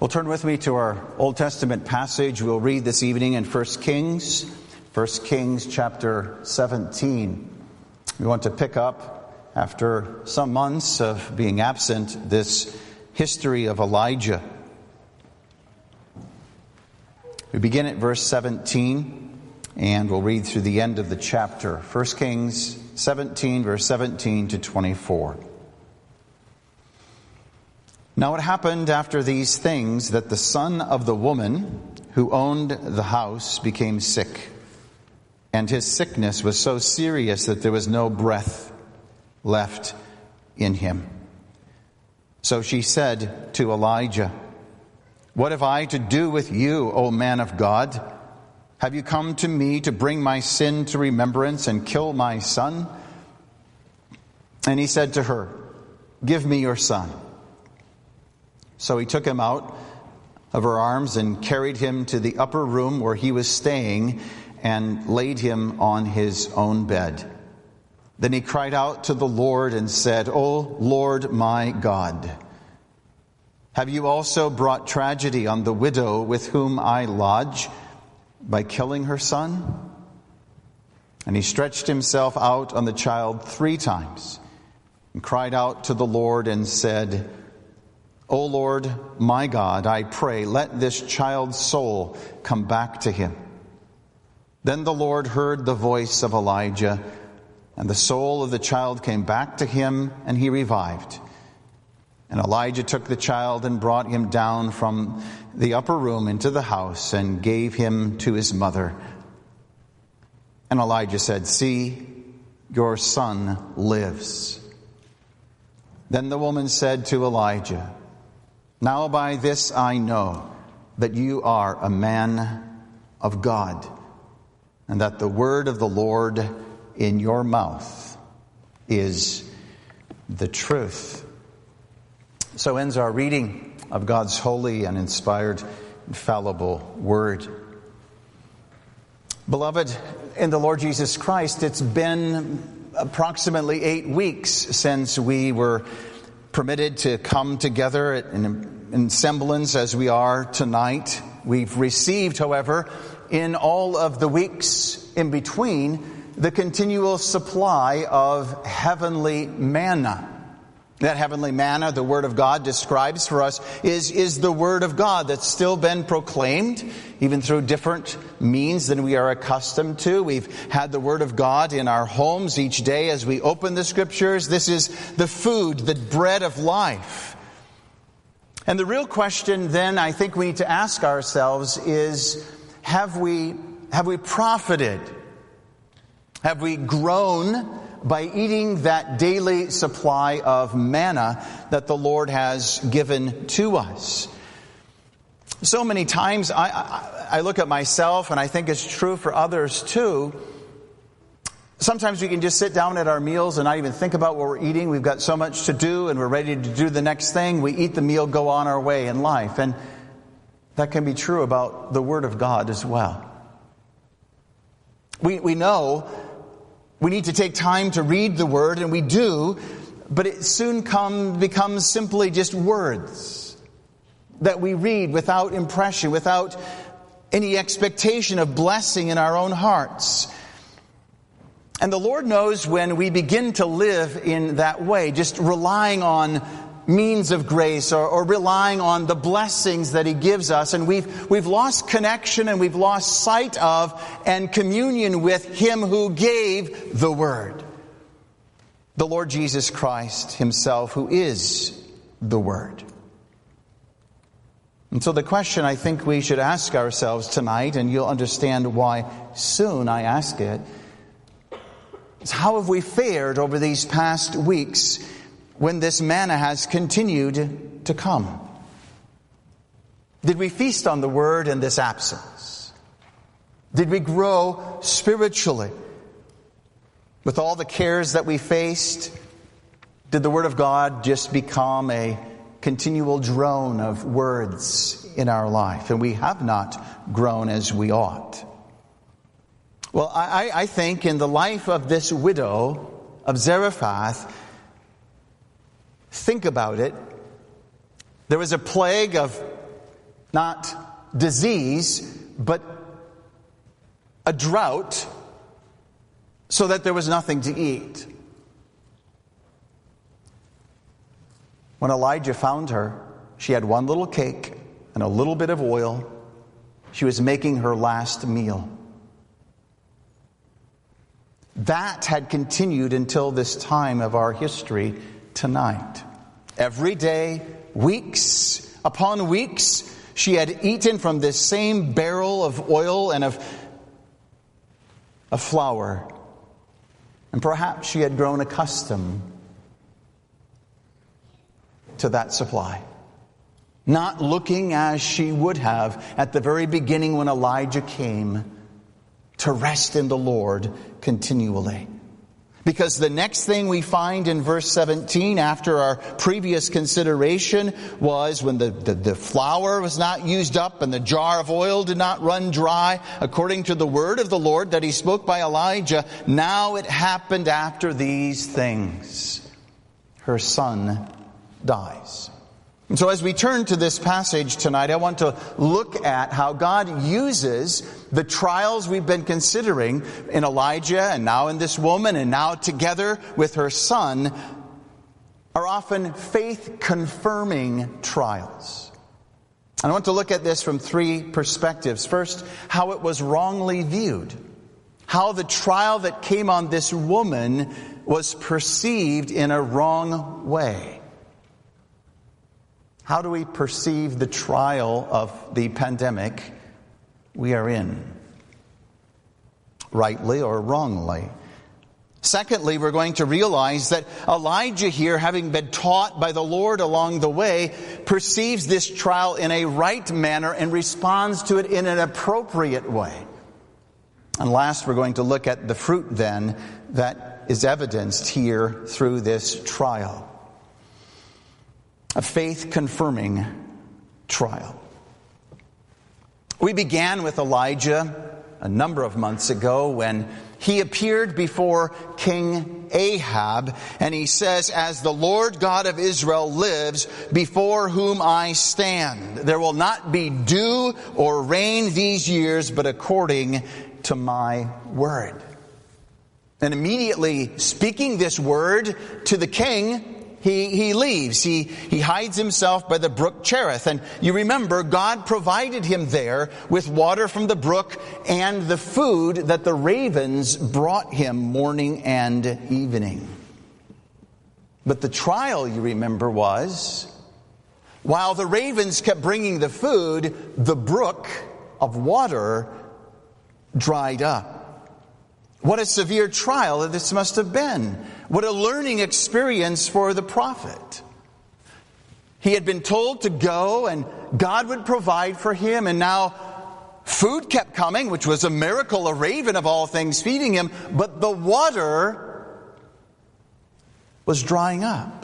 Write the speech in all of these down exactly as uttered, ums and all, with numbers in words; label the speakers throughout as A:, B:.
A: Well, turn with me to our Old Testament passage. We'll read this evening in First Kings, First Kings chapter seventeen. We want to pick up, after some months of being absent, this history of Elijah. We begin at verse seventeen, and we'll read through the end of the chapter. First Kings seventeen, verse seventeen to twenty-four. Now it happened after these things that the son of the woman who owned the house became sick, and his sickness was so serious that there was no breath left in him. So she said to Elijah, "What have I to do with you, O man of God? Have you come to me to bring my sin to remembrance and kill my son?" And he said to her, "Give me your son." So he took him out of her arms and carried him to the upper room where he was staying and laid him on his own bed. Then he cried out to the Lord and said, "O Lord my God, have you also brought tragedy on the widow with whom I lodge by killing her son?" And he stretched himself out on the child three times and cried out to the Lord and said, "O Lord, my God, I pray, let this child's soul come back to him." Then the Lord heard the voice of Elijah, and the soul of the child came back to him, and he revived. And Elijah took the child and brought him down from the upper room into the house and gave him to his mother. And Elijah said, "See, your son lives." Then the woman said to Elijah, "Now by this I know that you are a man of God, and that the word of the Lord in your mouth is the truth." So ends our reading of God's holy and inspired, infallible word. Beloved, in the Lord Jesus Christ, it's been approximately eight weeks since we were permitted to come together in, in semblance as we are tonight. We've received, however, in all of the weeks in between, the continual supply of heavenly manna. That heavenly manna, the Word of God describes for us, is, is the Word of God that's still been proclaimed, even through different means than we are accustomed to. We've had the Word of God in our homes each day as we open the Scriptures. This is the food, the bread of life. And the real question then I think we need to ask ourselves is, have we, have we profited? Have we grown by eating that daily supply of manna that the Lord has given to us? So many times I, I, I look at myself, and I think it's true for others too. Sometimes we can just sit down at our meals and not even think about what we're eating. We've got so much to do and we're ready to do the next thing. We eat the meal, go on our way in life. And that can be true about the Word of God as well. We, we know we need to take time to read the Word, and we do, but it soon come, becomes simply just words that we read without impression, without any expectation of blessing in our own hearts. And the Lord knows when we begin to live in that way, just relying on means of grace or, or relying on the blessings that He gives us, and we've we've lost connection and we've lost sight of and communion with Him who gave the Word, the Lord Jesus Christ Himself, who is the Word. And so the question I think we should ask ourselves tonight, and you'll understand why soon I ask it, is how have we fared over these past weeks when this manna has continued to come? Did we feast on the Word in this absence? Did we grow spiritually with all the cares that we faced? Did the Word of God just become a continual drone of words in our life, and we have not grown as we ought? Well, I, I think in the life of this widow of Zarephath, think about it. There was a plague of Not disease, but a drought, so that there was nothing to eat. When Elijah found her, she had one little cake and a little bit of oil. She was making her last meal. That had continued until this time of our history tonight. Every day, weeks upon weeks, she had eaten from this same barrel of oil and of, of flour. And perhaps she had grown accustomed to that supply. Not looking as she would have at the very beginning when Elijah came to rest in the Lord continually. Because the next thing we find in verse seventeen, after our previous consideration, was when the, the, the flour was not used up and the jar of oil did not run dry, according to the word of the Lord that he spoke by Elijah. Now it happened after these things. Her son dies. And so as we turn to this passage tonight, I want to look at how God uses the trials we've been considering in Elijah and now in this woman and now together with her son are often faith-confirming trials. I want to look at this from three perspectives. First, how it was wrongly viewed. How the trial that came on this woman was perceived in a wrong way. How do we perceive the trial of the pandemic we are in? Rightly or wrongly? Secondly, we're going to realize that Elijah here, having been taught by the Lord along the way, perceives this trial in a right manner and responds to it in an appropriate way. And last, we're going to look at the fruit then that is evidenced here through this trial. A faith-confirming trial. We began with Elijah a number of months ago when he appeared before King Ahab, and he says, "As the Lord God of Israel lives, before whom I stand, there will not be dew or rain these years, but according to my word." And immediately speaking this word to the king, He, he leaves. He, he hides himself by the brook Cherith. And you remember, God provided him there with water from the brook and the food that the ravens brought him morning and evening. But the trial, you remember, was, while the ravens kept bringing the food, the brook of water dried up. What a severe trial this must have been. What a learning experience for the prophet. He had been told to go and God would provide for him, and now food kept coming, which was a miracle, a raven of all things feeding him, but the water was drying up.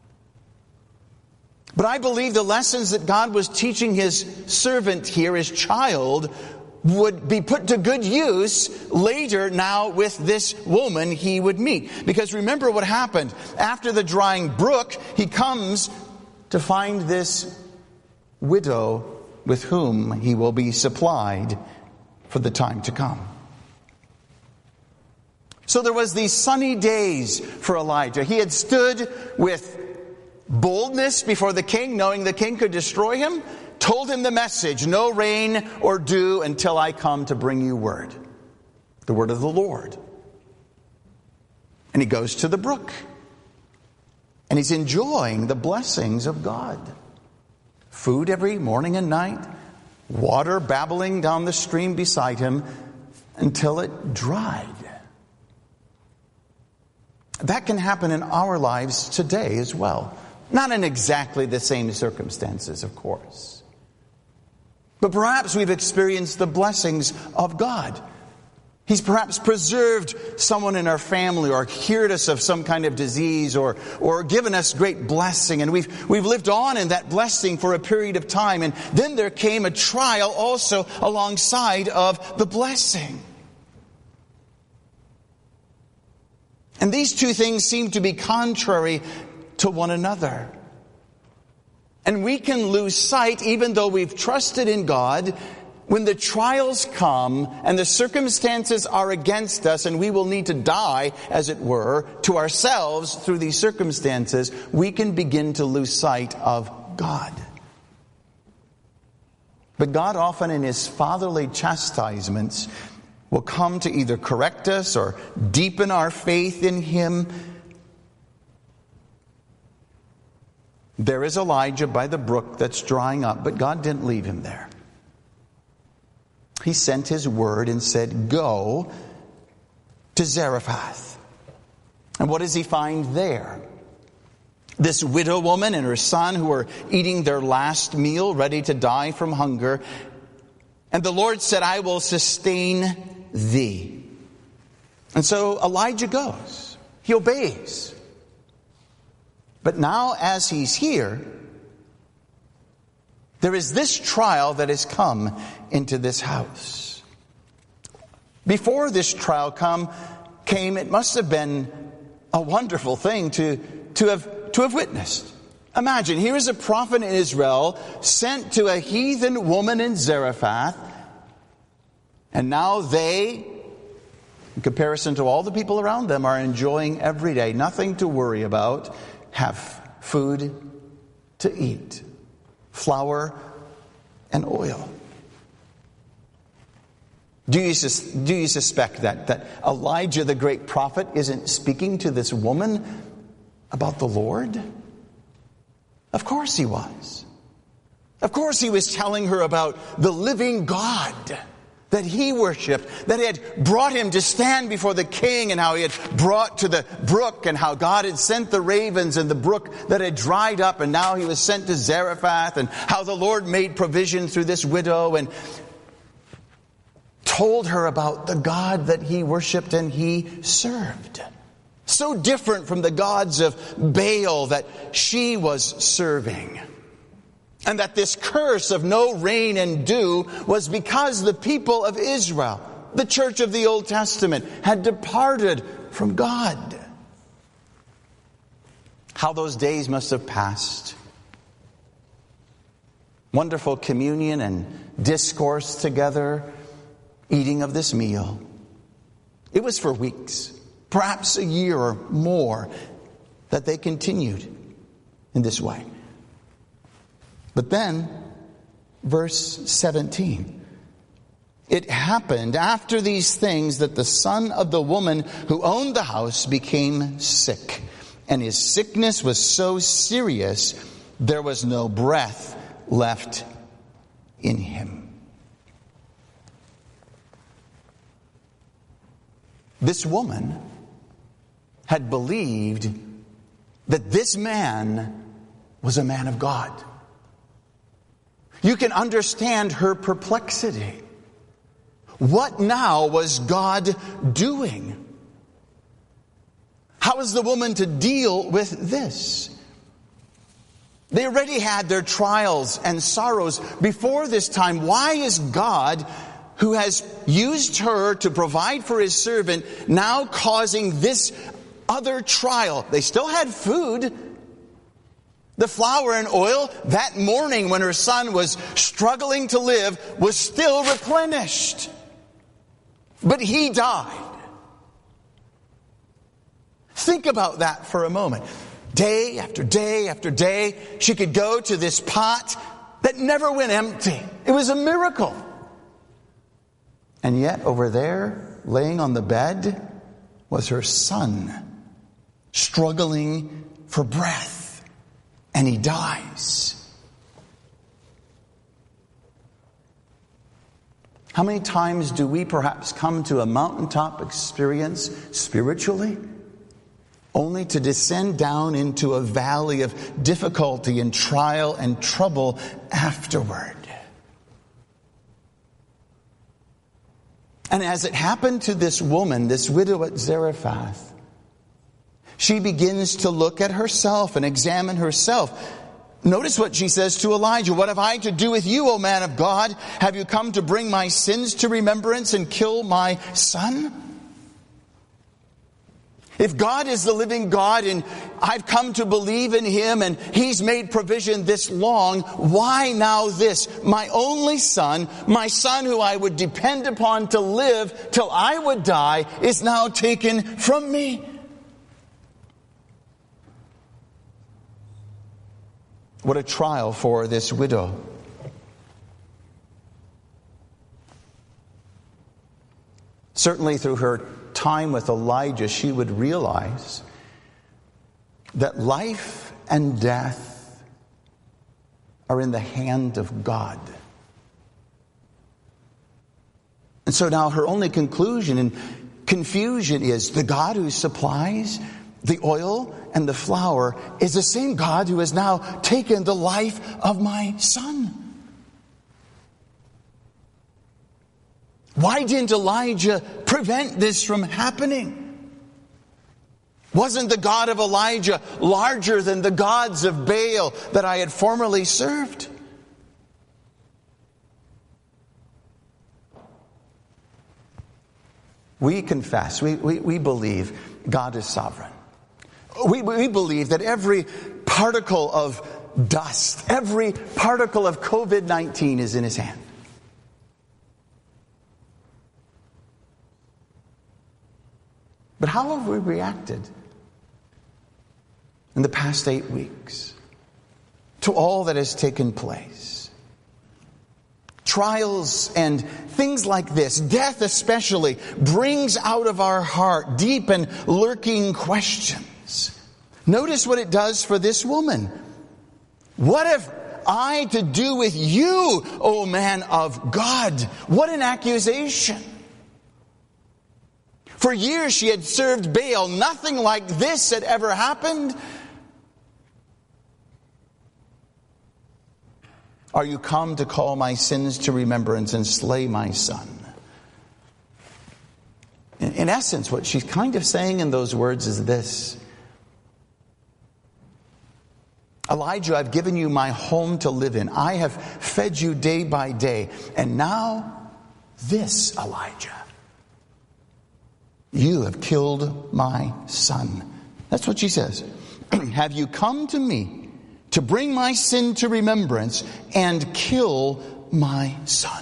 A: But I believe the lessons that God was teaching his servant here, his child, would be put to good use later now with this woman he would meet. Because remember what happened. After the drying brook, he comes to find this widow with whom he will be supplied for the time to come. So there was these sunny days for Elijah. He had stood with boldness before the king, knowing the king could destroy him, told him the message, no rain or dew until I come to bring you word. The word of the Lord. And he goes to the brook. And he's enjoying the blessings of God. Food every morning and night. Water babbling down the stream beside him until it dried. That can happen in our lives today as well. Not in exactly the same circumstances, of course. But perhaps we've experienced the blessings of God. He's perhaps preserved someone in our family or cured us of some kind of disease or, or given us great blessing. And we've, we've lived on in that blessing for a period of time. And then there came a trial also alongside of the blessing. And these two things seem to be contrary to one another. And we can lose sight, even though we've trusted in God, when the trials come and the circumstances are against us and we will need to die, as it were, to ourselves through these circumstances, we can begin to lose sight of God. But God often in His fatherly chastisements will come to either correct us or deepen our faith in Him. There is Elijah by the brook that's drying up, but God didn't leave him there. He sent His word and said, go to Zarephath. And what does he find there? This widow woman and her son who are eating their last meal, ready to die from hunger. And the Lord said, I will sustain thee. And so Elijah goes. He obeys. But now as he's here, there is this trial that has come into this house. Before this trial come, came, it must have been a wonderful thing to, to, have, to have witnessed. Imagine, here is a prophet in Israel sent to a heathen woman in Zarephath, and now they, in comparison to all the people around them, are enjoying every day, nothing to worry about, have food to eat. Flour and oil. Do you, sus- do you suspect that, that Elijah the great prophet isn't speaking to this woman about the Lord? Of course he was. Of course he was telling her about the living God that he worshipped, that had brought him to stand before the king, and how he had brought to the brook, and how God had sent the ravens and the brook that had dried up, and now he was sent to Zarephath, and how the Lord made provision through this widow, and told her about the God that he worshipped and he served. So different from the gods of Baal that she was serving. And that this curse of no rain and dew was because the people of Israel, the church of the Old Testament, had departed from God. How those days must have passed. Wonderful communion and discourse together, eating of this meal. It was for weeks, perhaps a year or more, that they continued in this way. But then, verse seventeen. It happened after these things that the son of the woman who owned the house became sick. And his sickness was so serious, there was no breath left in him. This woman had believed that this man was a man of God. You can understand her perplexity. What now was God doing? How is the woman to deal with this? They already had their trials and sorrows before this time. Why is God, who has used her to provide for his servant, now causing this other trial? They still had food. The flour and oil that morning when her son was struggling to live was still replenished. But he died. Think about that for a moment. Day after day after day, she could go to this pot that never went empty. It was a miracle. And yet over there, laying on the bed, was her son, struggling for breath. And he dies. How many times do we perhaps come to a mountaintop experience spiritually, only to descend down into a valley of difficulty and trial and trouble afterward? And as it happened to this woman, this widow at Zarephath, she begins to look at herself and examine herself. Notice what she says to Elijah. What have I to do with you, O man of God? Have you come to bring my sins to remembrance and kill my son? If God is the living God and I've come to believe in Him and He's made provision this long, why now this? My only son, my son who I would depend upon to live till I would die, is now taken from me. What a trial for this widow. Certainly through her time with Elijah, she would realize that life and death are in the hand of God. And so now her only conclusion and confusion is the God who supplies the oil and the flour is the same God who has now taken the life of my son. Why didn't Elijah prevent this from happening? Wasn't the God of Elijah larger than the gods of Baal that I had formerly served? We confess, we, we, we believe God is sovereign. We, we believe that every particle of dust, every particle of covid nineteen is in His hand. But how have we reacted in the past eight weeks to all that has taken place? Trials and things like this, death especially, brings out of our heart deep and lurking questions. Notice what it does for this woman. What have I to do with you, O man of God? What an accusation. For years she had served Baal. Nothing like this had ever happened. Are you come to call my sins to remembrance and slay my son? In, in essence, what she's kind of saying in those words is this. Elijah, I've given you my home to live in. I have fed you day by day. And now, this, Elijah. You have killed my son. That's what she says. Have you come to me to bring my sin to remembrance and kill my son?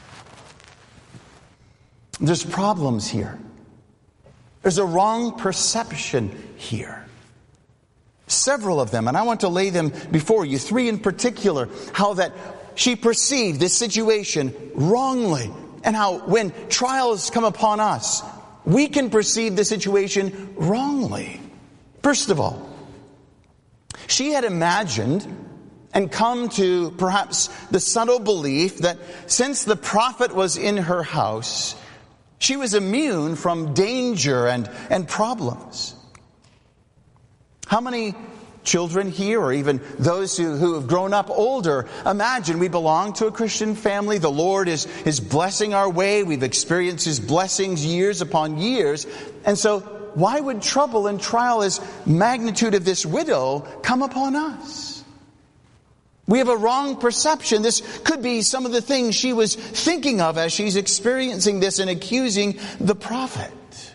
A: There's problems here. There's a wrong perception here. Several of them, and I want to lay them before you. Three in particular. How that she perceived this situation wrongly. And how when trials come upon us, we can perceive the situation wrongly. First of all, she had imagined and come to perhaps the subtle belief that since the prophet was in her house, she was immune from danger and, and problems. How many children here, or even those who, who have grown up older, imagine we belong to a Christian family. The Lord is, is blessing our way. We've experienced His blessings years upon years. And so why would trouble and trial as magnitude of this widow come upon us? We have a wrong perception. This could be some of the things she was thinking of as she's experiencing this and accusing the prophet.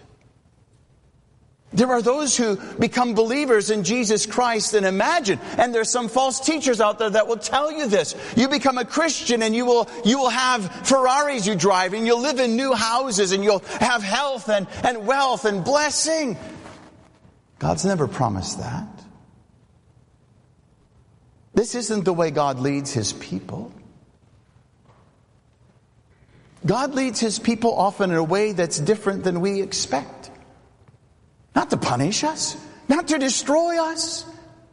A: There are those who become believers in Jesus Christ and imagine, and there's some false teachers out there that will tell you this. You become a Christian and you will you will have Ferraris you drive, and you'll live in new houses, and you'll have health and, and wealth and blessing. God's never promised that. This isn't the way God leads His people. God leads His people often in a way that's different than we expect. Not to punish us, not to destroy us,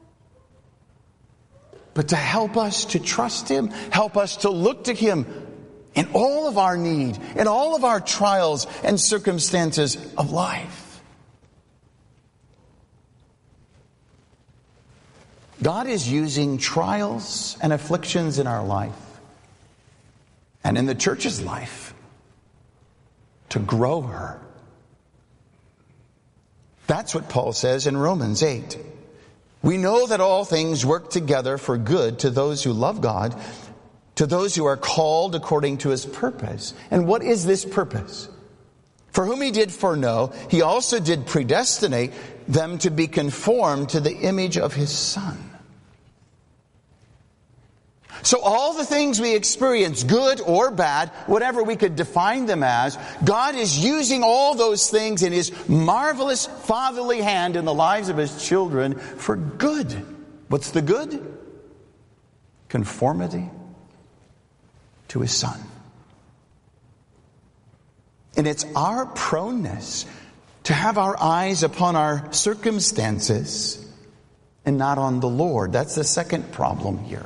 A: but to help us to trust Him, help us to look to Him in all of our need, in all of our trials and circumstances of life. God is using trials and afflictions in our life and in the church's life to grow her. That's what Paul says in Romans eight. We know that all things work together for good to those who love God, to those who are called according to His purpose. And what is this purpose? For whom he did foreknow, he also did predestinate them to be conformed to the image of his Son. So all the things we experience, good or bad, whatever we could define them as, God is using all those things in his marvelous fatherly hand in the lives of his children for good. What's the good? Conformity to his Son. And it's our proneness to have our eyes upon our circumstances and not on the Lord. That's the second problem here.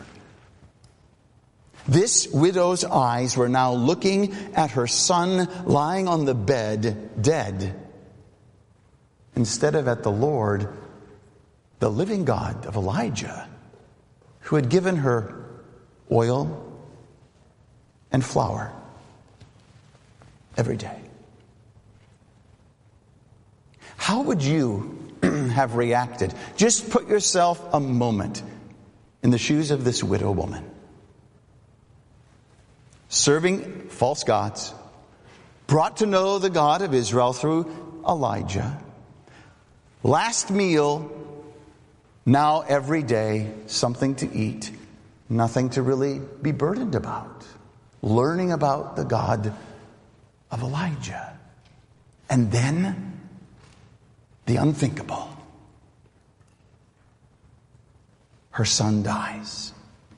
A: This widow's eyes were now looking at her son lying on the bed, dead, instead of at the Lord, the living God of Elijah, who had given her oil and flour every day. How would you have reacted? Just put yourself a moment in the shoes of this widow woman. Serving false gods, brought to know the God of Israel through Elijah. Last meal, now every day, something to eat, nothing to really be burdened about. Learning about the God of Elijah. And then, the unthinkable. Her son dies.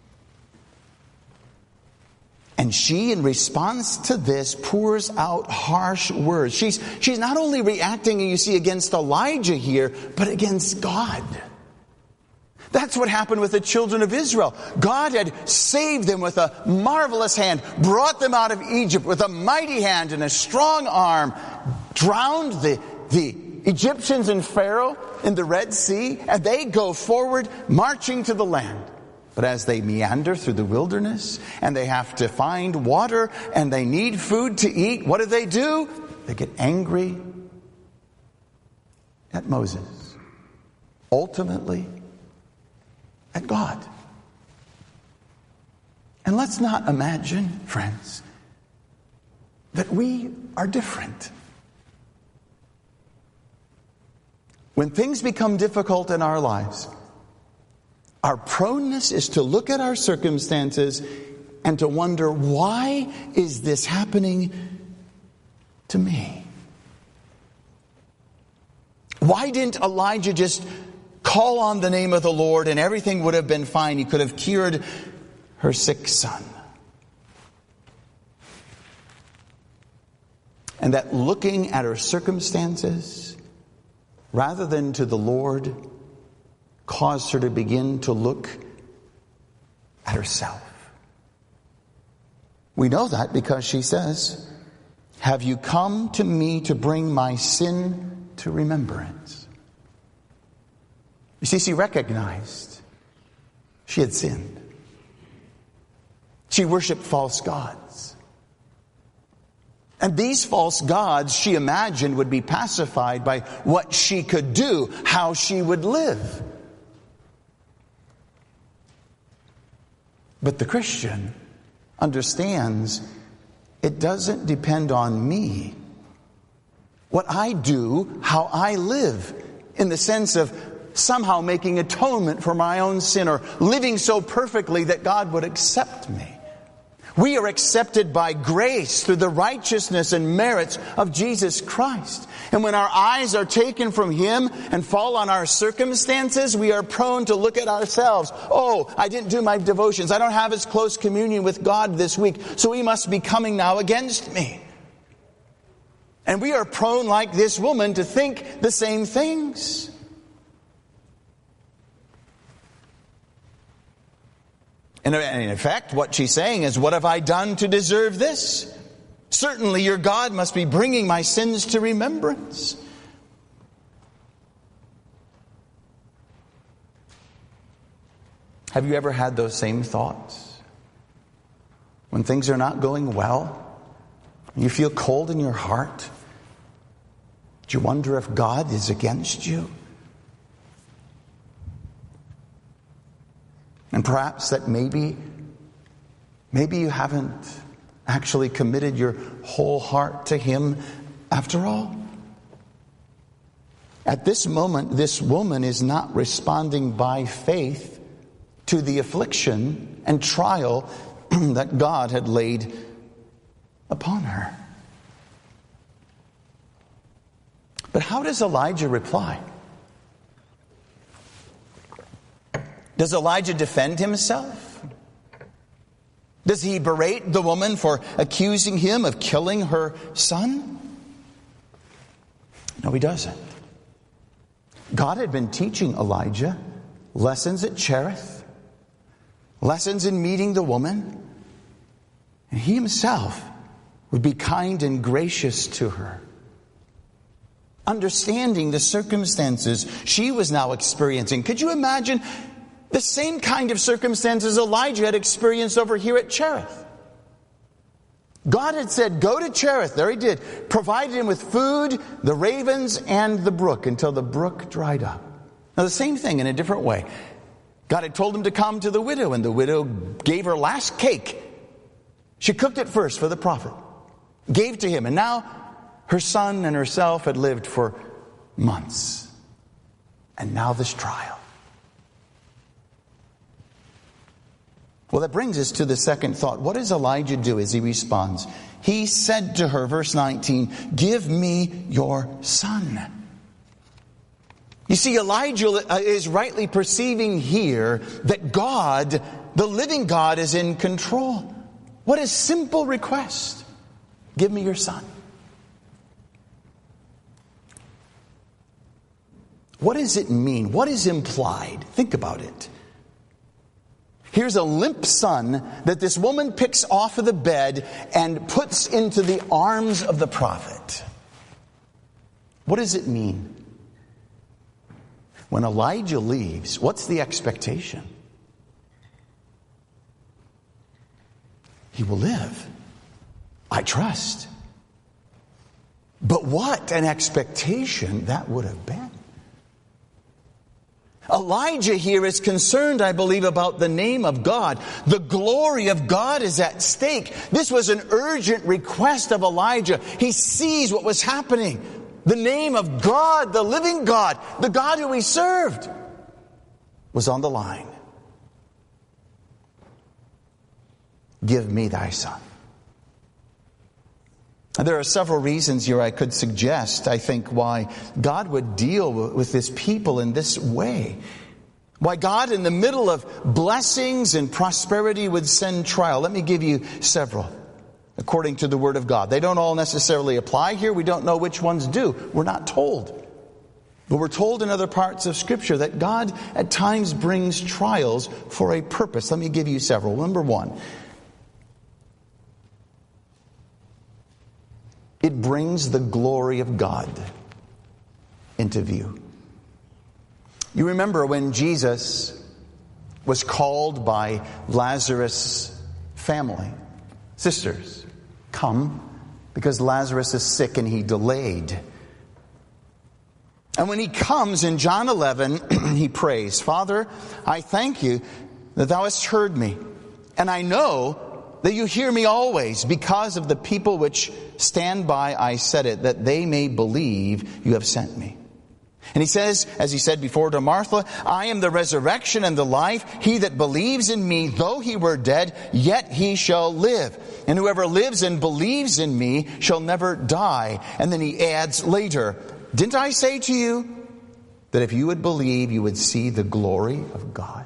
A: And she, in response to this, pours out harsh words. She's, she's not only reacting, you see, against Elijah here, but against God. That's what happened with the children of Israel. God had saved them with a marvelous hand, brought them out of Egypt with a mighty hand and a strong arm, drowned the, the Egyptians and Pharaoh in the Red Sea, and they go forward, marching to the land. But as they meander through the wilderness, and they have to find water, and they need food to eat, what do they do? They get angry at Moses. Ultimately, at God. And let's not imagine, friends, that we are different. When things become difficult in our lives, our proneness is to look at our circumstances and to wonder, why is this happening to me? Why didn't Elijah just call on the name of the Lord and everything would have been fine? He could have cured her sick son. And that looking at her circumstances, rather than to the Lord, caused her to begin to look at herself. We know that because she says, "Have you come to me to bring my sin to remembrance?" You see, she recognized she had sinned. She worshiped false gods. And these false gods, she imagined, would be pacified by what she could do, how she would live. But the Christian understands it doesn't depend on me. What I do, how I live, in the sense of somehow making atonement for my own sin or living so perfectly that God would accept me. We are accepted by grace through the righteousness and merits of Jesus Christ. And when our eyes are taken from Him and fall on our circumstances, we are prone to look at ourselves. Oh, I didn't do my devotions. I don't have as close communion with God this week, so He must be coming now against me. And we are prone, like this woman, to think the same things. And in effect, what she's saying is, what have I done to deserve this? Certainly your God must be bringing my sins to remembrance. Have you ever had those same thoughts? When things are not going well, you feel cold in your heart. Do you wonder if God is against you? And perhaps that maybe, maybe you haven't actually committed your whole heart to Him after all? At this moment, this woman is not responding by faith to the affliction and trial that God had laid upon her. But how does Elijah reply? Does Elijah defend himself? Does he berate the woman for accusing him of killing her son? No, he doesn't. God had been teaching Elijah lessons at Cherith, lessons in meeting the woman, and he himself would be kind and gracious to her, understanding the circumstances she was now experiencing. Could you imagine the same kind of circumstances Elijah had experienced over here at Cherith? God had said, go to Cherith. There he did. Provided him with food, the ravens, and the brook until the brook dried up. Now the same thing in a different way. God had told him to come to the widow, and the widow gave her last cake. She cooked it first for the prophet, gave to him, and now her son and herself had lived for months. And now this trial. Well, that brings us to the second thought. What does Elijah do as he responds? He said to her, verse nineteen, give me your son. You see, Elijah is rightly perceiving here that God, the living God, is in control. What a simple request. Give me your son. What does it mean? What is implied? Think about it. Here's a limp son that this woman picks off of the bed and puts into the arms of the prophet. What does it mean? When Elijah leaves, what's the expectation? He will live. I trust. But what an expectation that would have been. Elijah here is concerned, I believe, about the name of God. The glory of God is at stake. This was an urgent request of Elijah. He sees what was happening. The name of God, the living God, the God who he served, was on the line. Give me thy son. There are several reasons here I could suggest, I think, why God would deal with his people in this way. Why God, in the middle of blessings and prosperity, would send trial. Let me give you several, according to the Word of God. They don't all necessarily apply here. We don't know which ones do. We're not told. But we're told in other parts of Scripture that God at times brings trials for a purpose. Let me give you several. Number one, it brings the glory of God into view. You remember when Jesus was called by Lazarus' family, sisters, come, because Lazarus is sick, and he delayed. And when he comes in John eleven, he prays, Father, I thank you that thou hast heard me, and I know that you hear me always. Because of the people which stand by, I said it, that they may believe you have sent me. And he says, as he said before to Martha, I am the resurrection and the life. He that believes in me, though he were dead, yet he shall live. And whoever lives and believes in me shall never die. And then he adds later, didn't I say to you that if you would believe, you would see the glory of God?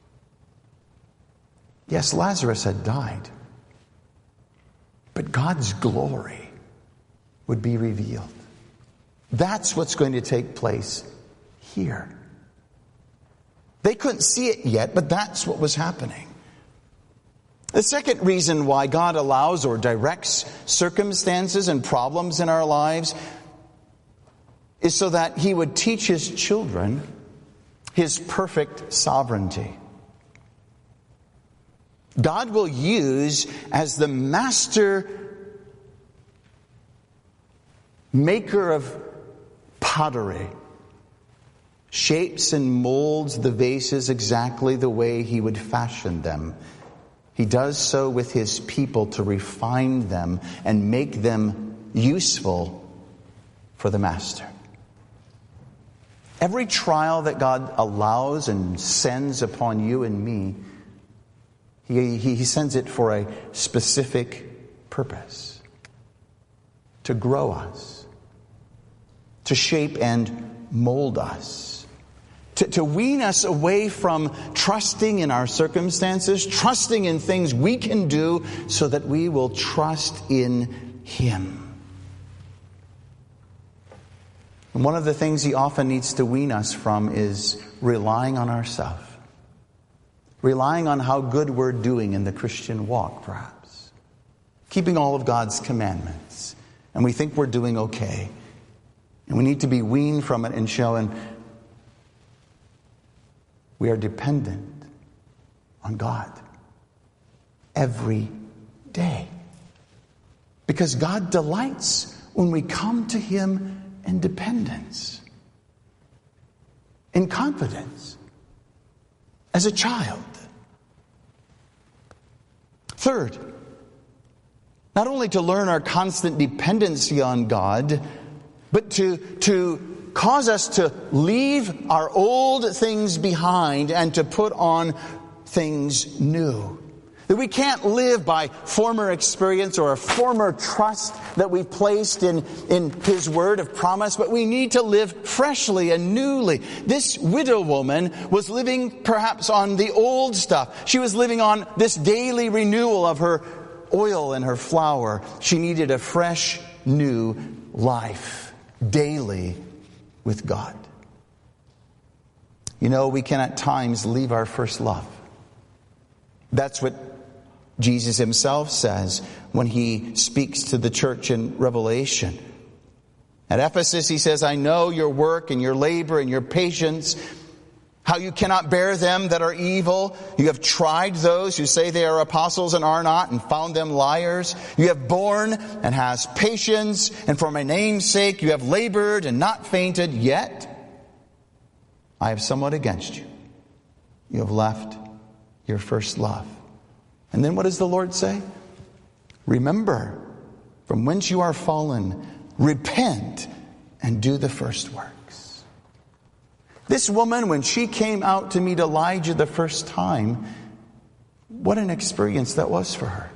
A: Yes, Lazarus had died. But God's glory would be revealed. That's what's going to take place here. They couldn't see it yet, but that's what was happening. The second reason why God allows or directs circumstances and problems in our lives is so that he would teach his children his perfect sovereignty. God will use, as the master maker of pottery, shapes and molds the vases exactly the way he would fashion them. He does so with his people to refine them and make them useful for the Master. Every trial that God allows and sends upon you and me, He, he, he sends it for a specific purpose. To grow us. To shape and mold us. To, to wean us away from trusting in our circumstances, trusting in things we can do, so that we will trust in Him. And one of the things He often needs to wean us from is relying on ourselves. Relying on how good we're doing in the Christian walk, perhaps. Keeping all of God's commandments. And we think we're doing okay. And we need to be weaned from it and showing we are dependent on God every day. Because God delights when we come to Him in dependence, in confidence, as a child. Third, not only to learn our constant dependency on God, but to, to cause us to leave our old things behind and to put on things new. That we can't live by former experience or a former trust that we've placed in, in His word of promise, but we need to live freshly and newly. This widow woman was living perhaps on the old stuff. She was living on this daily renewal of her oil and her flour. She needed a fresh, new life daily with God. You know, we can at times leave our first love. That's what Jesus Himself says when He speaks to the church in Revelation. At Ephesus, He says, I know your work and your labor and your patience, how you cannot bear them that are evil. You have tried those who say they are apostles and are not, and found them liars. You have borne and has patience, and for my name's sake you have labored and not fainted. Yet I have somewhat against you. You have left your first love. And then what does the Lord say? Remember from whence you are fallen, repent and do the first works. This woman, when she came out to meet Elijah the first time, what an experience that was for her.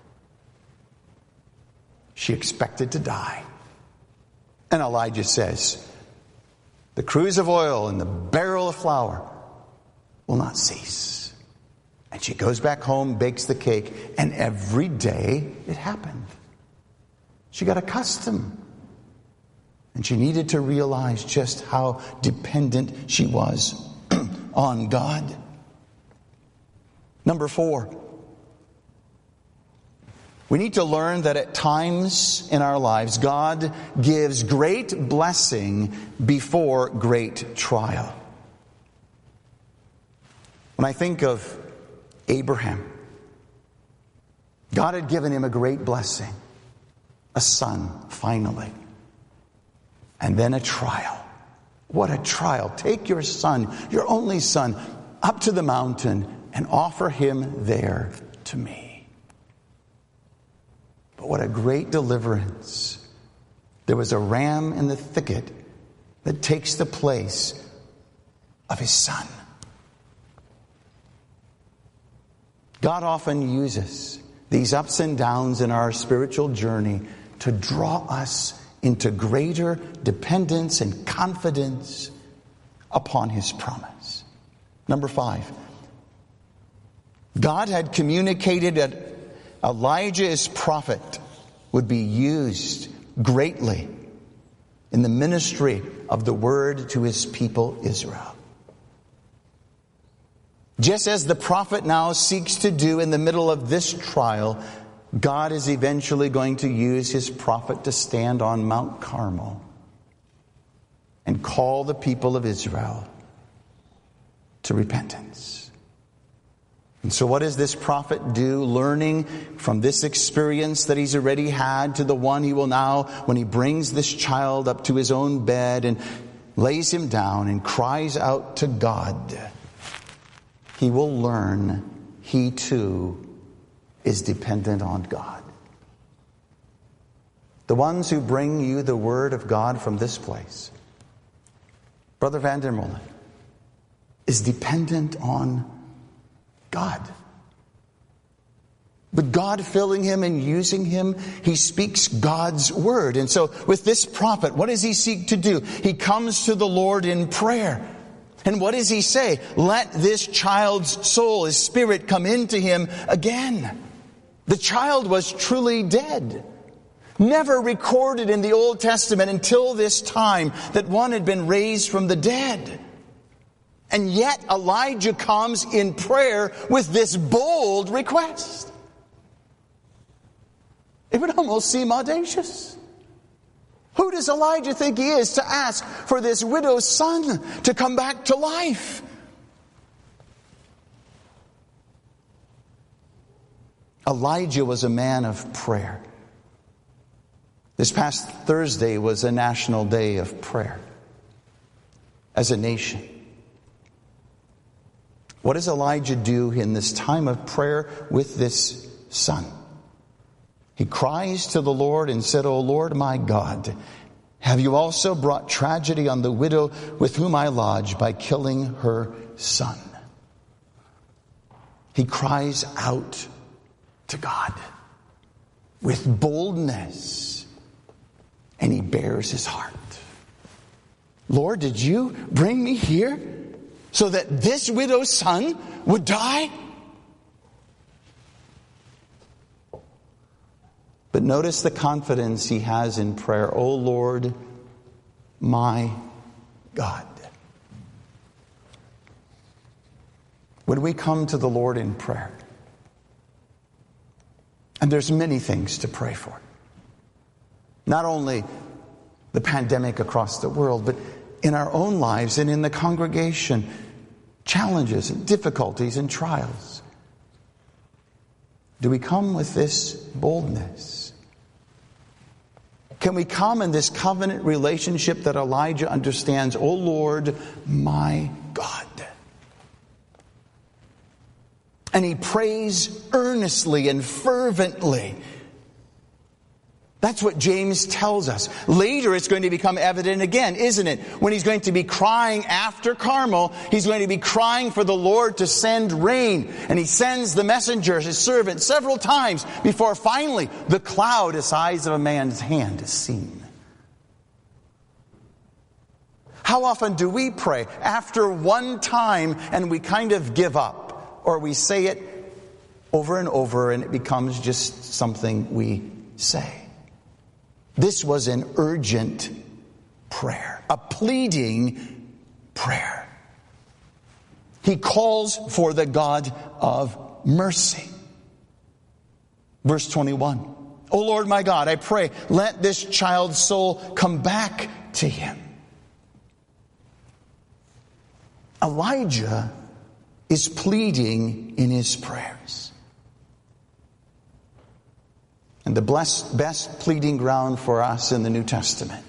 A: She expected to die. And Elijah says, the cruse of oil and the barrel of flour will not cease. And she goes back home, bakes the cake, and every day it happened. She got accustomed. And she needed to realize just how dependent she was on God. Number four, we need to learn that at times in our lives, God gives great blessing before great trial. When I think of Abraham, God had given him a great blessing, a son, finally. And then a trial. What a trial. Take your son, your only son, up to the mountain and offer him there to me. But what a great deliverance. There was a ram in the thicket that takes the place of his son. God often uses these ups and downs in our spiritual journey to draw us into greater dependence and confidence upon His promise. Number five, God had communicated that Elijah as prophet would be used greatly in the ministry of the word to His people Israel. Just as the prophet now seeks to do in the middle of this trial, God is eventually going to use His prophet to stand on Mount Carmel and call the people of Israel to repentance. And so what does this prophet do, learning from this experience that he's already had to the one he will now, when he brings this child up to his own bed and lays him down and cries out to God? He will learn he too is dependent on God. the ones who bring you the word of God from this place, Brother Van der Molen, is dependent on God. But God filling him and using him, he speaks God's word. And so with this prophet, what does he seek to do? He comes to the Lord in prayer. And what does he say? Let this child's soul, his spirit, come into him again. The child was truly dead. Never recorded in the Old Testament until this time that one had been raised from the dead. And yet Elijah comes in prayer with this bold request. It would almost seem audacious. Who does Elijah think he is to ask for this widow's son to come back to life? Elijah was a man of prayer. This past Thursday was a national day of prayer as a nation. What does Elijah do in this time of prayer with this son? He cries to the Lord and said, O Lord my God, have you also brought tragedy on the widow with whom I lodge by killing her son? He cries out to God with boldness, and he bears his heart. Lord, did you bring me here so that this widow's son would die? But notice the confidence he has in prayer. O Lord, my God. When we come to the Lord in prayer, and there's many things to pray for. Not only the pandemic across the world, but in our own lives and in the congregation, challenges and difficulties and trials. Do we come with this boldness? Can we come in this covenant relationship that Elijah understands? O Lord, my God. And he prays earnestly and fervently. That's what James tells us. Later it's going to become evident again, isn't it? When he's going to be crying after Carmel, he's going to be crying for the Lord to send rain. And he sends the messenger, his servant, several times before finally the cloud the size of a man's hand is seen. How often do we pray after one time and we kind of give up? Or we say it over and over and it becomes just something we say. This was an urgent prayer, a pleading prayer. He calls for the God of mercy. Verse twenty-one. O Lord my God, I pray, let this child's soul come back to him. Elijah is pleading in his prayers. And the blessed, best pleading ground for us in the New Testament,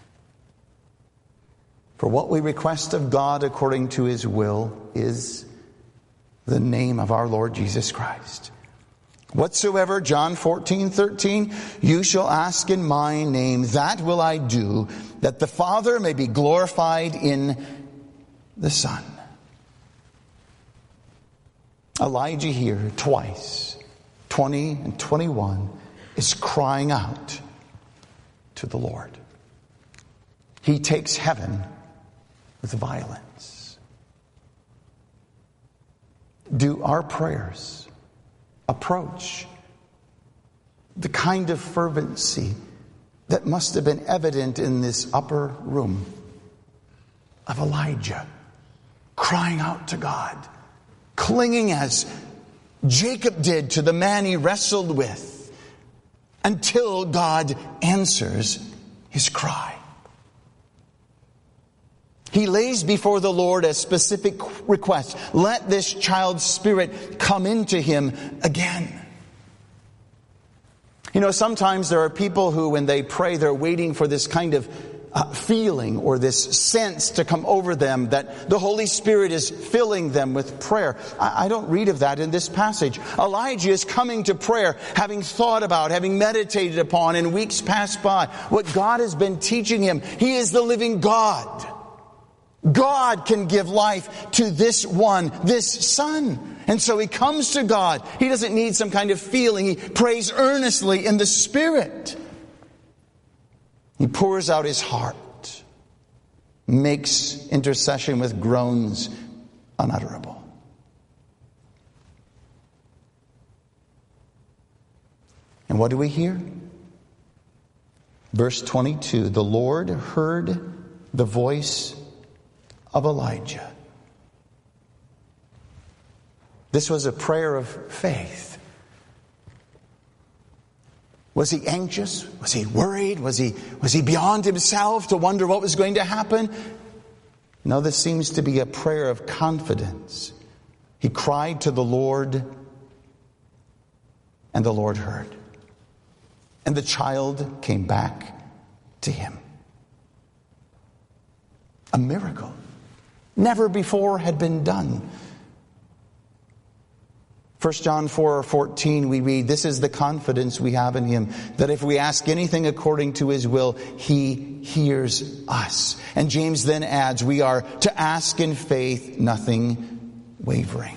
A: for what we request of God according to his will, is the name of our Lord Jesus Christ. Whatsoever, John fourteen thirteen, you shall ask in my name, that will I do, that the Father may be glorified in the Son. Elijah here twice, twenty and twenty-one, is crying out to the Lord. He takes heaven with violence. Do our prayers approach the kind of fervency that must have been evident in this upper room of Elijah, crying out to God, clinging as Jacob did to the man he wrestled with, until God answers his cry. He lays before the Lord a specific request. Let this child's spirit come into him again. You know, sometimes there are people who, when they pray, they're waiting for this kind of uh, feeling or this sense to come over them that the Holy Spirit is filling them with prayer. I, I don't read of that in this passage. Elijah is coming to prayer, having thought about, having meditated upon in weeks past by what God has been teaching him. He is the living God. God can give life to this one, this son. And so he comes to God. He doesn't need some kind of feeling. He prays earnestly in the Spirit. He pours out his heart, makes intercession with groans unutterable. And what do we hear? Verse twenty-two, the Lord heard the voice of Elijah. This was a prayer of faith. Was he anxious? Was he worried? Was he, was he beyond himself to wonder what was going to happen? No, this seems to be a prayer of confidence. He cried to the Lord, and the Lord heard. And the child came back to him. A miracle. Never before had been done. First John four fourteen, we read, this is the confidence we have in him, that if we ask anything according to his will, he hears us. And James then adds, we are to ask in faith, nothing wavering.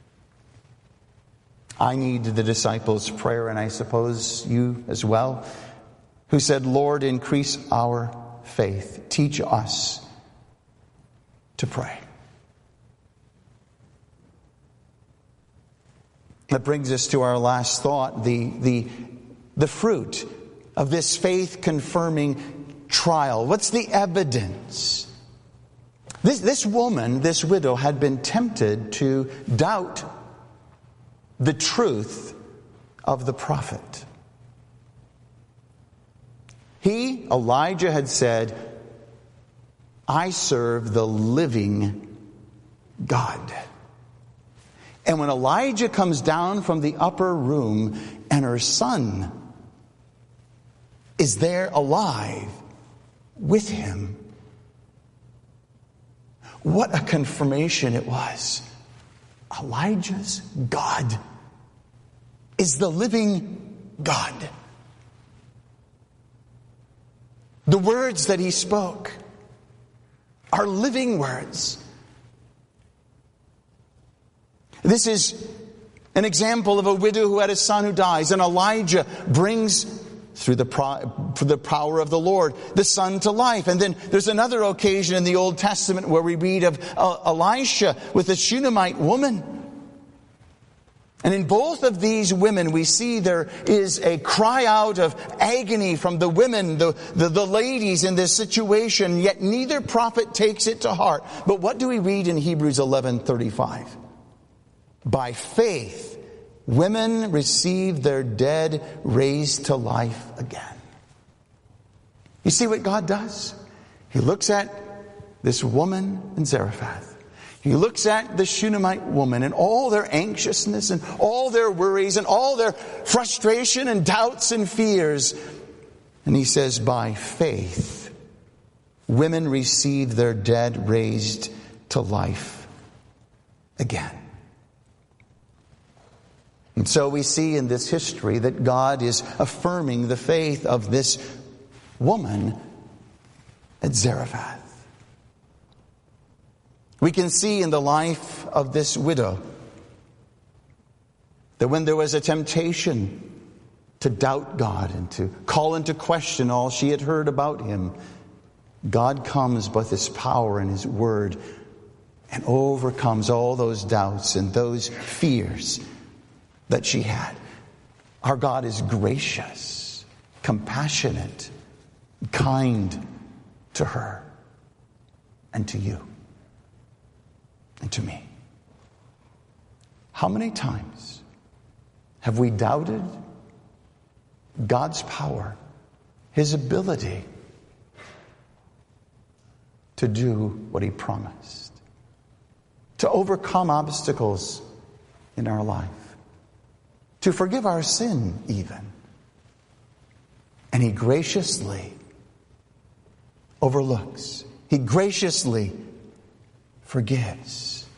A: I need the disciples' prayer, and I suppose you as well, who said, Lord, increase our faith. Teach us to pray. That brings us to our last thought, the, the, the fruit of this faith-confirming trial. What's the evidence? This, this woman, this widow, had been tempted to doubt the truth of the prophet. He, Elijah, had said, I serve the living God. And when Elijah comes down from the upper room and her son is there alive with him, what a confirmation it was. Elijah's God is the living God. The words that he spoke are living words. This is an example of a widow who had a son who dies, and Elijah brings, through the, pro- through the power of the Lord, the son to life. And then there's another occasion in the Old Testament where we read of uh, Elisha with the Shunammite woman. And in both of these women, we see there is a cry out of agony from the women, the, the, the ladies in this situation, yet neither prophet takes it to heart. But what do we read in Hebrews eleven thirty-five? By faith, women received their dead raised to life again. You see what God does? He looks at this woman in Zarephath. He looks at the Shunammite woman and all their anxiousness and all their worries and all their frustration and doubts and fears. And he says, by faith, women received their dead raised to life again. And so we see in this history that God is affirming the faith of this woman at Zarephath. We can see in the life of this widow that when there was a temptation to doubt God and to call into question all she had heard about him, God comes with his power and his word and overcomes all those doubts and those fears that she had. Our God is gracious, compassionate, kind to her and to you and to me. How many times have we doubted God's power, his ability to do what he promised, to overcome obstacles in our life, to forgive our sin even? And he graciously overlooks. He graciously forgives.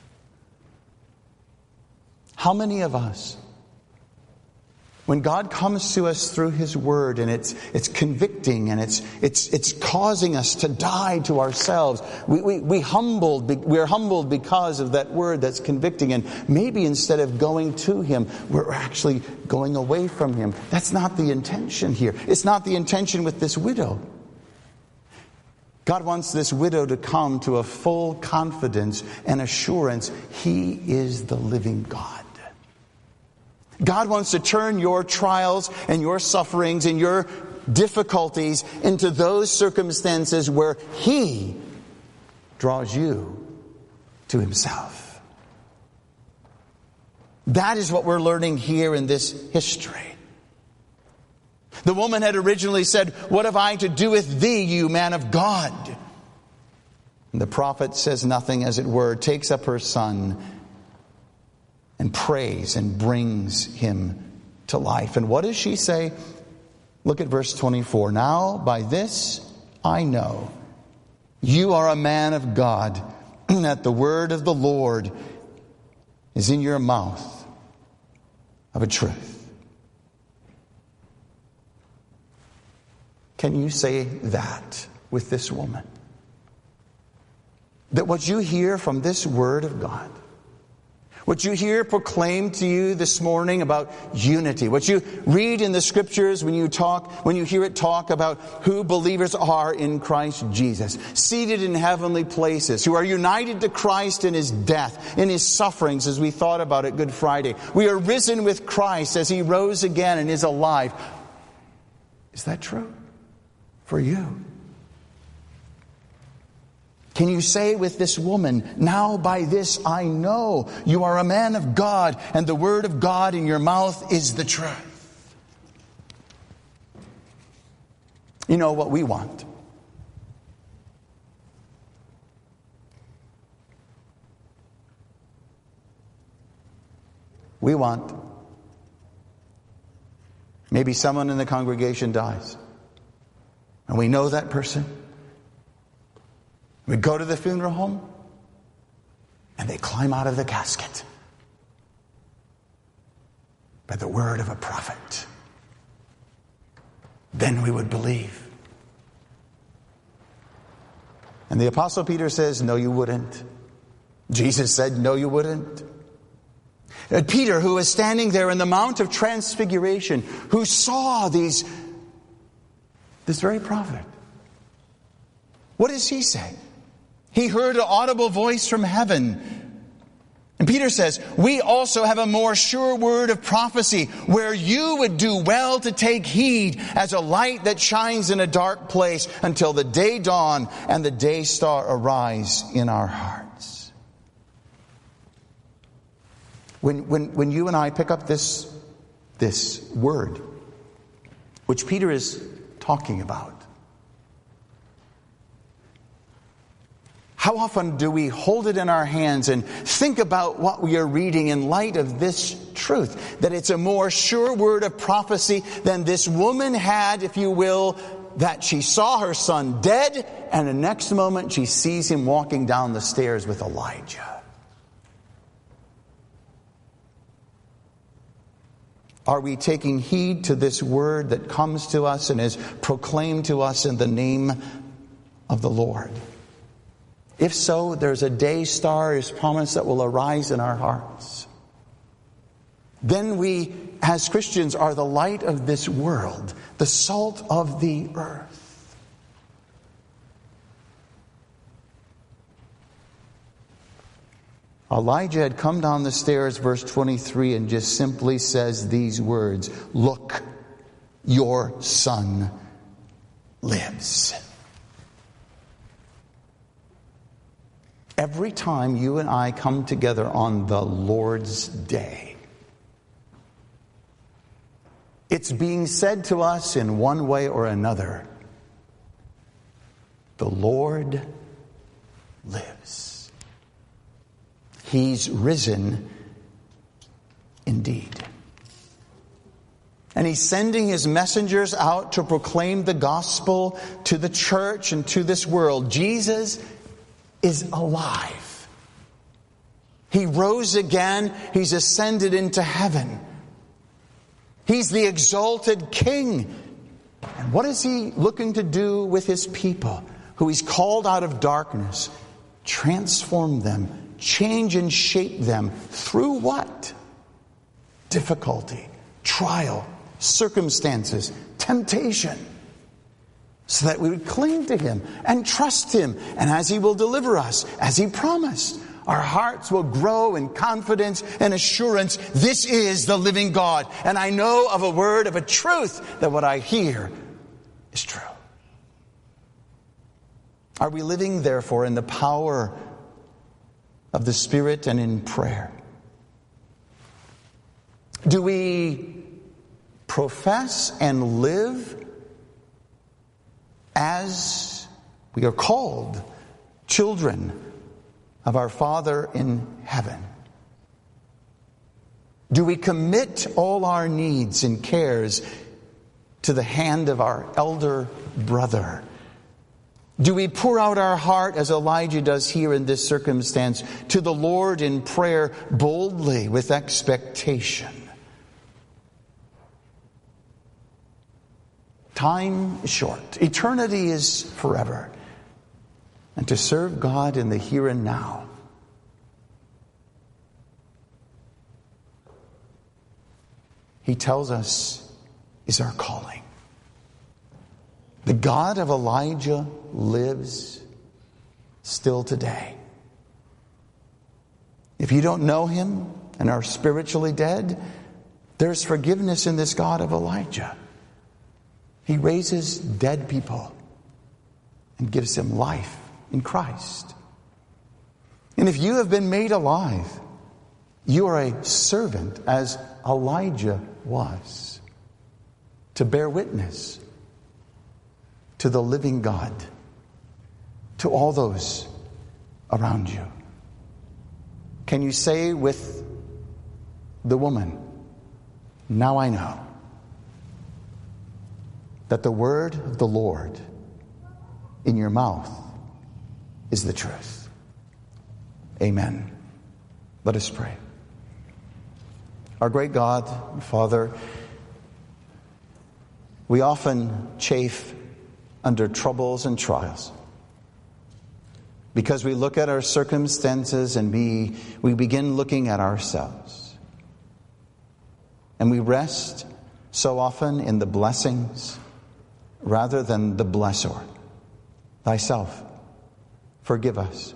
A: How many of us, when God comes to us through His Word and it's it's convicting and it's it's it's causing us to die to ourselves, we we we humbled we're humbled because of that Word that's convicting, and maybe instead of going to Him, we're actually going away from Him. That's not the intention here. It's not the intention with this widow. God wants this widow to come to a full confidence and assurance He is the living God. God wants to turn your trials and your sufferings and your difficulties into those circumstances where He draws you to Himself. That is what we're learning here in this history. The woman had originally said, "What have I to do with thee, you man of God?" And the prophet says nothing, as it were, takes up her son and prays and brings him to life. And what does she say? Look at verse twenty-four. "Now by this I know you are a man of God, and that the word of the Lord is in your mouth of a truth." Can you say that with this woman? That what you hear from this word of God, what you hear proclaimed to you this morning about unity, what you read in the Scriptures when you talk, when you hear it talk about who believers are in Christ Jesus, seated in heavenly places, who are united to Christ in His death, in His sufferings, as we thought about it Good Friday. We are risen with Christ as He rose again and is alive. Is that true for you? Can you say with this woman, "Now by this I know you are a man of God, and the word of God in your mouth is the truth"? You know what we want? We want, maybe someone in the congregation dies, and we know that person. We go to the funeral home, and they climb out of the casket by the word of a prophet. Then we would believe. And the Apostle Peter says, no, you wouldn't. Jesus said, no, you wouldn't. And Peter, who was standing there in the Mount of Transfiguration, who saw these, this very prophet, what does he say? He heard an audible voice from heaven. And Peter says, we also have a more sure word of prophecy, where you would do well to take heed as a light that shines in a dark place until the day dawn and the day star arise in our hearts. When, when, when you and I pick up this, this word, which Peter is talking about, how often do we hold it in our hands and think about what we are reading in light of this truth? That it's a more sure word of prophecy than this woman had, if you will, that she saw her son dead, and the next moment she sees him walking down the stairs with Elijah. Are we taking heed to this word that comes to us and is proclaimed to us in the name of the Lord? If so, there's a day star is promised that will arise in our hearts. Then we, as Christians, are the light of this world, the salt of the earth. Elijah had come down the stairs, verse twenty-three, and just simply says these words, "Look, your son lives." Every time you and I come together on the Lord's Day, it's being said to us in one way or another, the Lord lives. He's risen indeed. And he's sending his messengers out to proclaim the gospel to the church and to this world. Jesus is alive. He rose again. He's ascended into heaven. He's the exalted King. And what is he looking to do with his people who he's called out of darkness? Transform them, change and shape them through what? Difficulty, trial, circumstances, temptation, so that we would cling to him and trust him. And as he will deliver us, as he promised, our hearts will grow in confidence and assurance. This is the living God. And I know of a word, of a truth, that what I hear is true. Are we living, therefore, in the power of the Spirit and in prayer? Do we profess and live as we are called children of our Father in heaven? Do we commit all our needs and cares to the hand of our elder brother? Do we pour out our heart, as Elijah does here in this circumstance, to the Lord in prayer boldly with expectation? Time is short. Eternity is forever. And to serve God in the here and now, he tells us, is our calling. The God of Elijah lives still today. If you don't know him and are spiritually dead, there's forgiveness in this God of Elijah. He raises dead people and gives them life in Christ. And if you have been made alive, you are a servant, as Elijah was, to bear witness to the living God, to all those around you. Can you say with the woman, now I know that the word of the Lord in your mouth is the truth? Amen. Let us pray. Our great God, Father, we often chafe under troubles and trials because we look at our circumstances and we, we begin looking at ourselves. And we rest so often in the blessings rather than the blessor, thyself. Forgive us.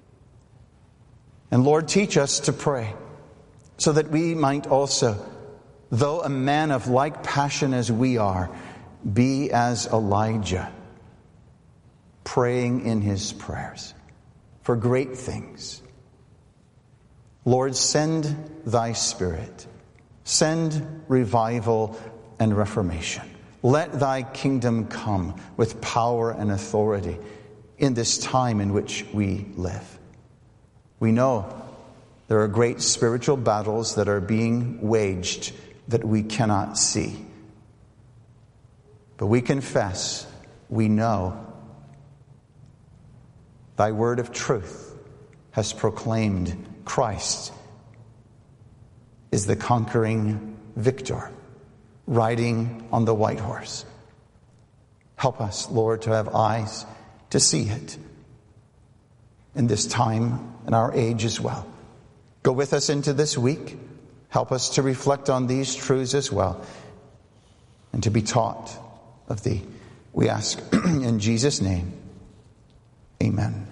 A: And Lord, teach us to pray so that we might also, though a man of like passion as we are, be as Elijah, praying in his prayers for great things. Lord, send thy Spirit. Send revival and reformation. Let thy kingdom come with power and authority in this time in which we live. We know there are great spiritual battles that are being waged that we cannot see. But we confess, we know, thy word of truth has proclaimed Christ is the conquering victor, riding on the white horse. Help us, Lord, to have eyes to see it in this time and our age as well. Go with us into this week. Help us to reflect on these truths as well and to be taught of thee. We ask in Jesus' name. Amen.